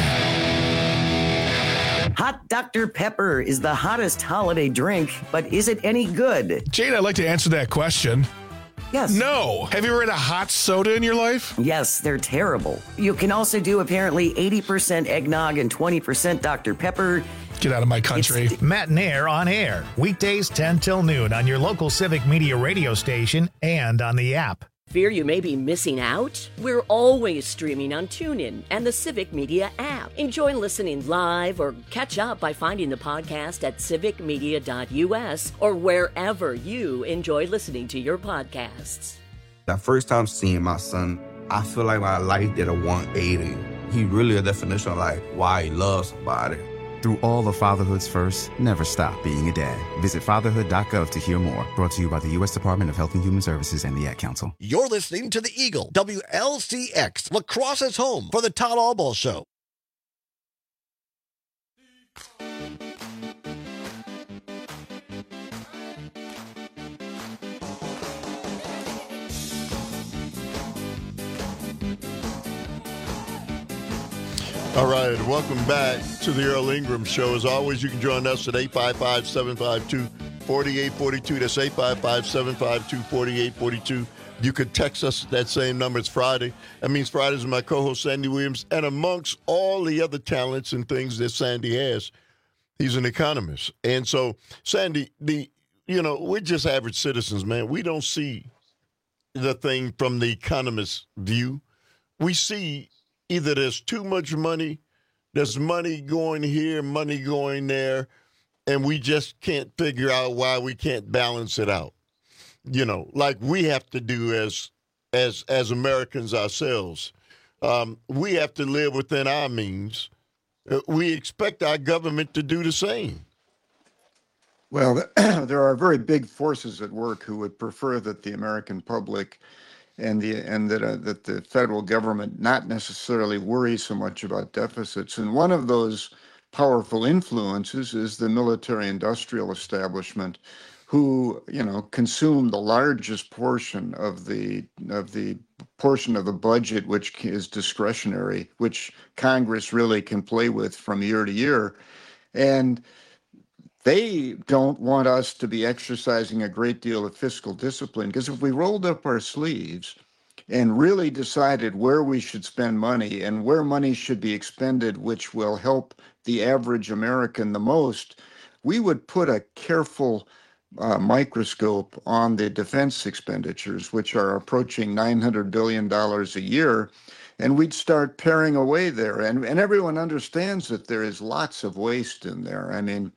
S22: Hot Dr. Pepper is the hottest holiday drink, but is it any good?
S11: Jane, I'd like to answer that question.
S22: Yes.
S11: No. Have you ever had a hot soda in your life?
S22: Yes, they're terrible. You can also do apparently 80% eggnog and 20% Dr. Pepper.
S11: Get out of my country.
S1: Matt Nair on air. Weekdays 10 till noon on your local Civic Media radio station and on the app.
S5: Fear you may be missing out? We're always streaming on TuneIn and the Civic Media app. Enjoy listening live or catch up by finding the podcast at civicmedia.us or wherever you enjoy listening to your podcasts.
S7: The first time seeing my son, I feel like my life did a 180. He really a definition of like why he loves somebody.
S9: Through all of fatherhood's first, never stop being a dad. Visit fatherhood.gov to hear more. Brought to you by the U.S. Department of Health and Human Services and the Ad Council.
S23: You're listening to the Eagle, WLCX, Lacrosse's home for the Todd Alba Show. All right, welcome back to the Earl Ingram Show. As always, you can join us at 855-752-4842. That's 855-752-4842. You could text us at that same number. It's Friday. That means Fridays with my co-host, Sandy Williams. And amongst all the other talents and things that Sandy has, he's an economist. And so, Sandy, we're just average citizens, man. We don't see the thing from the economist's view. We see either there's too much money, there's money going here, money going there, and we just can't figure out why we can't balance it out. Like we have to do as Americans ourselves. We have to live within our means. We expect our government to do the same.
S15: Well, there are very big forces at work who would prefer that the American public and that the federal government not necessarily worry so much about deficits. And one of those powerful influences is the military-industrial establishment, who consume the largest portion of the portion of the budget which is discretionary, which Congress really can play with from year to year, and they don't want us to be exercising a great deal of fiscal discipline, because if we rolled up our sleeves and really decided where we should spend money and where money should be expended, which will help the average American the most, we would put a careful microscope on the defense expenditures, which are approaching $900 billion a year, and we'd start paring away there. And everyone understands that there is lots of waste in there. I mean,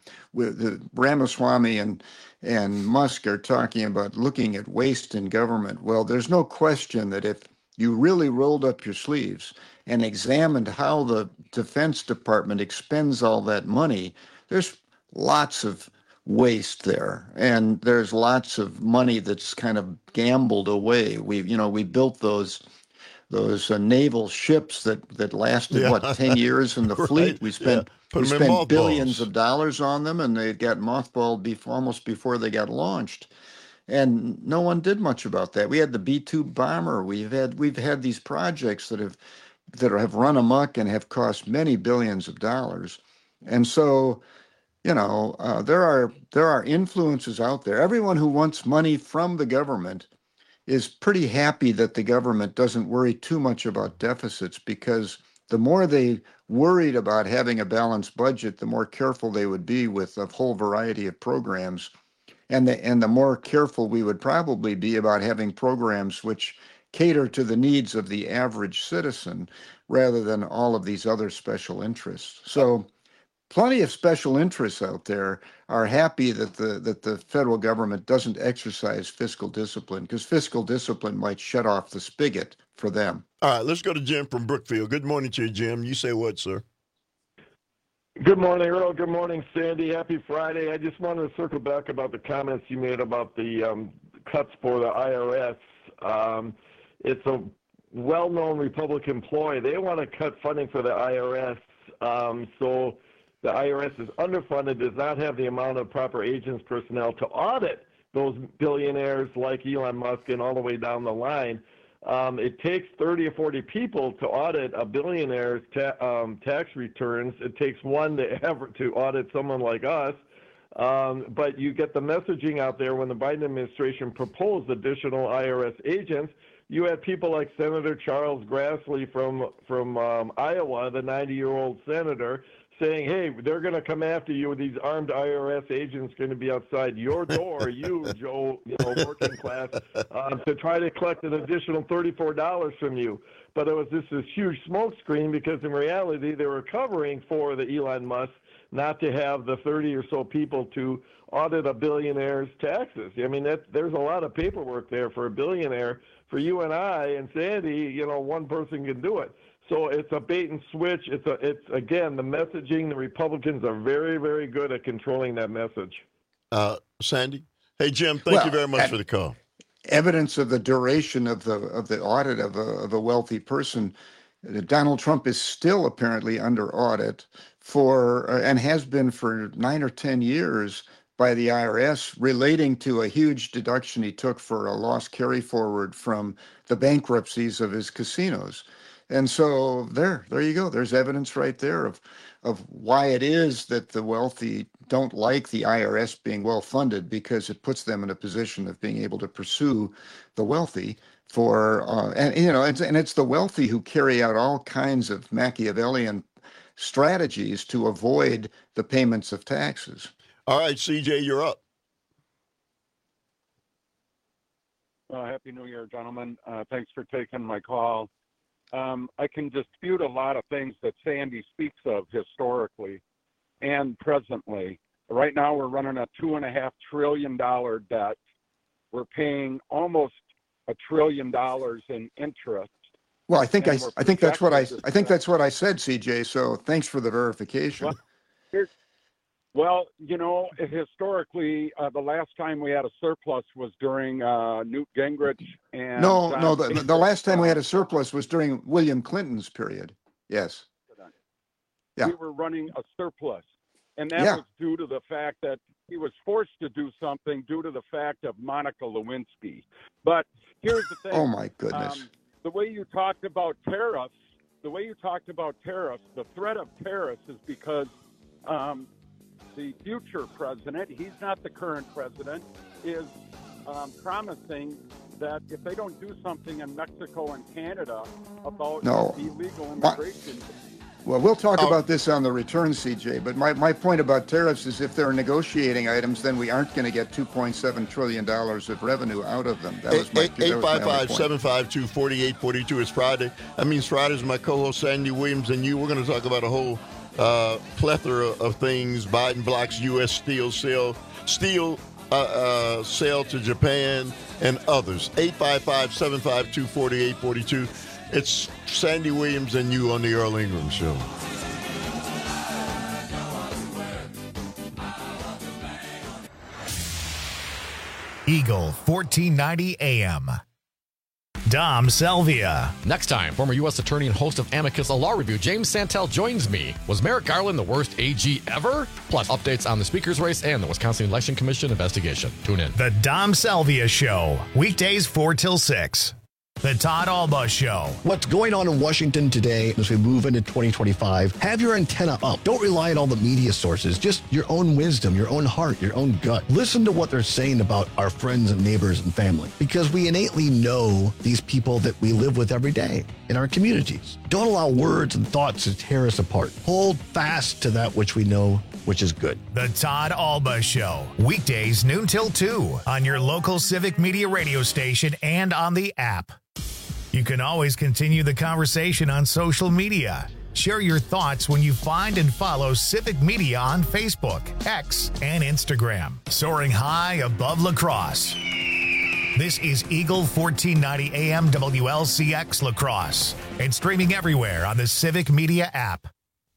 S15: Ramaswamy and Musk are talking about looking at waste in government. Well, there's no question that if you really rolled up your sleeves and examined how the Defense Department expends all that money, there's lots of waste there, and there's lots of money that's kind of gambled away. We built those naval ships that lasted 10 years in the fleet. Right. We spent billions of dollars on them, and they got mothballed almost before they got launched. And no one did much about that. We had the B-2 bomber. We've had these projects that have run amok and have cost many billions of dollars. And so, there are influences out there. Everyone who wants money from the government is pretty happy that the government doesn't worry too much about deficits, because the more they worried about having a balanced budget, the more careful they would be with a whole variety of programs. And the more careful we would probably be about having programs which cater to the needs of the average citizen rather than all of these other special interests. So plenty of special interests out there are happy that the federal government doesn't exercise fiscal discipline, because fiscal discipline might shut off the spigot for them.
S23: All right, let's go to Jim from Brookfield. Good morning to you, Jim. You say what, sir?
S10: Good morning, Earl. Good morning, Sandy. Happy Friday. I just wanted to circle back about the comments you made about the cuts for the IRS. It's a well-known Republican ploy. They want to cut funding for the IRS, so the IRS is underfunded, does not have the amount of proper agents personnel to audit those billionaires like Elon Musk and all the way down the line. It takes 30 or 40 people to audit a billionaire's tax returns. It takes one to audit someone like us. But you get the messaging out there when the Biden administration proposed additional IRS agents. You had people like Senator Charles Grassley from Iowa, the 90-year-old senator, saying, hey, they're going to come after you. These armed IRS agents going to be outside your door, you, Joe, working class, to try to collect an additional $34 from you. But it was this huge smokescreen, because in reality they were covering for the Elon Musk not to have the 30 or so people to audit a billionaire's taxes. I mean, there's a lot of paperwork there for a billionaire. For you and I and Sandy, one person can do it. So it's a bait and switch. It's again, the messaging. The Republicans are very, very good at controlling that message.
S23: Sandy? Hey, Jim, thank you very much for the call.
S15: Evidence of the duration of the audit of a wealthy person. Donald Trump is still apparently under audit and has been for 9 or 10 years by the IRS, relating to a huge deduction he took for a loss carry forward from the bankruptcies of his casinos. And so there you go. There's evidence right there of why it is that the wealthy don't like the IRS being well funded, because it puts them in a position of being able to pursue the wealthy and it's the wealthy who carry out all kinds of Machiavellian strategies to avoid the payments of taxes.
S23: All right, CJ, you're up.
S14: Happy New Year, gentlemen. Thanks for taking my call. I can dispute a lot of things that Sandy speaks of historically and presently. Right now, we're running a $2.5 trillion debt. We're paying almost $1 trillion in interest.
S15: Well, I think that's what I said, CJ. So thanks for the verification.
S14: Well, historically, the last time we had a surplus was during Newt Gingrich and
S15: the last time we had a surplus was during William Clinton's period. Yes. Yeah.
S14: We were running a surplus, and that was due to the fact that he was forced to do something due to the fact of Monica Lewinsky. But here's the thing.
S15: Oh my goodness.
S14: The way you talked about tariffs, the threat of tariffs is because the future president, he's not the current president, is promising that if they don't do something in Mexico and Canada about illegal immigration.
S15: Well, we'll talk about this on the return, CJ, but my point about tariffs is if they're negotiating items, then we aren't going to get $2.7 trillion of revenue out of them. That was my
S23: 855-752-4842. It's Friday. That means Friday's my co-host Sandy Williams and you. We're going to talk about a whole plethora of things. Biden blocks U.S. steel sale to Japan and others. 855-752-4842. It's Sandy Williams and you on the Earl Ingram Show.
S1: Eagle 1490 AM. Dom Salvia.
S16: Next time, former U.S. Attorney and host of Amicus, a law review, James Santel joins me. Was Merrick Garland the worst AG ever? Plus, updates on the speaker's race and the Wisconsin Election Commission investigation. Tune in.
S1: The Dom Salvia Show. Weekdays 4 till 6. The Todd Alba Show.
S17: What's going on in Washington today as we move into 2025? Have your antenna up. Don't rely on all the media sources. Just your own wisdom, your own heart, your own gut. Listen to what they're saying about our friends and neighbors and family, because we innately know these people that we live with every day in our communities. Don't allow words and thoughts to tear us apart. Hold fast to that which we know, which is good.
S1: The Todd Alba Show. Weekdays noon till 2 on your local Civic Media radio station and on the app. You can always continue the conversation on social media. Share your thoughts when you find and follow Civic Media on Facebook, X, and Instagram. Soaring high above La Crosse. This is Eagle 1490 AM WLCX La Crosse and streaming everywhere on the Civic Media app.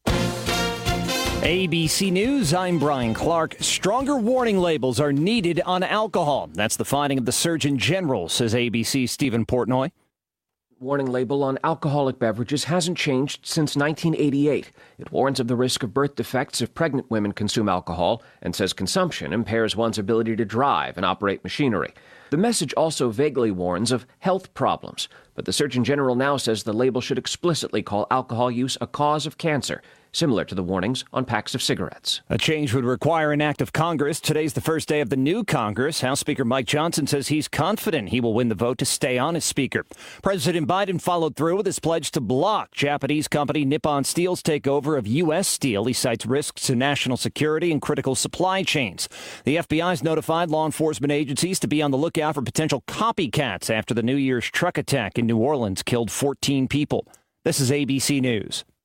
S4: ABC News, I'm Brian Clark. Stronger warning labels are needed on alcohol. That's the finding of the Surgeon General, says ABC's Stephen Portnoy.
S18: Warning label on alcoholic beverages hasn't changed since 1988. It warns of the risk of birth defects if pregnant women consume alcohol and says consumption impairs one's ability to drive and operate machinery. The message also vaguely warns of health problems, but the Surgeon General now says the label should explicitly call alcohol use a cause of cancer, similar to the warnings on packs of cigarettes.
S4: A change would require an act of Congress. Today's the first day of the new Congress. House Speaker Mike Johnson says he's confident he will win the vote to stay on as Speaker. President Biden followed through with his pledge to block Japanese company Nippon Steel's takeover of U.S. Steel. He cites risks to national security and critical supply chains. The FBI's notified law enforcement agencies to be on the lookout for potential copycats after the New Year's truck attack in New Orleans killed 14 people. This is ABC News.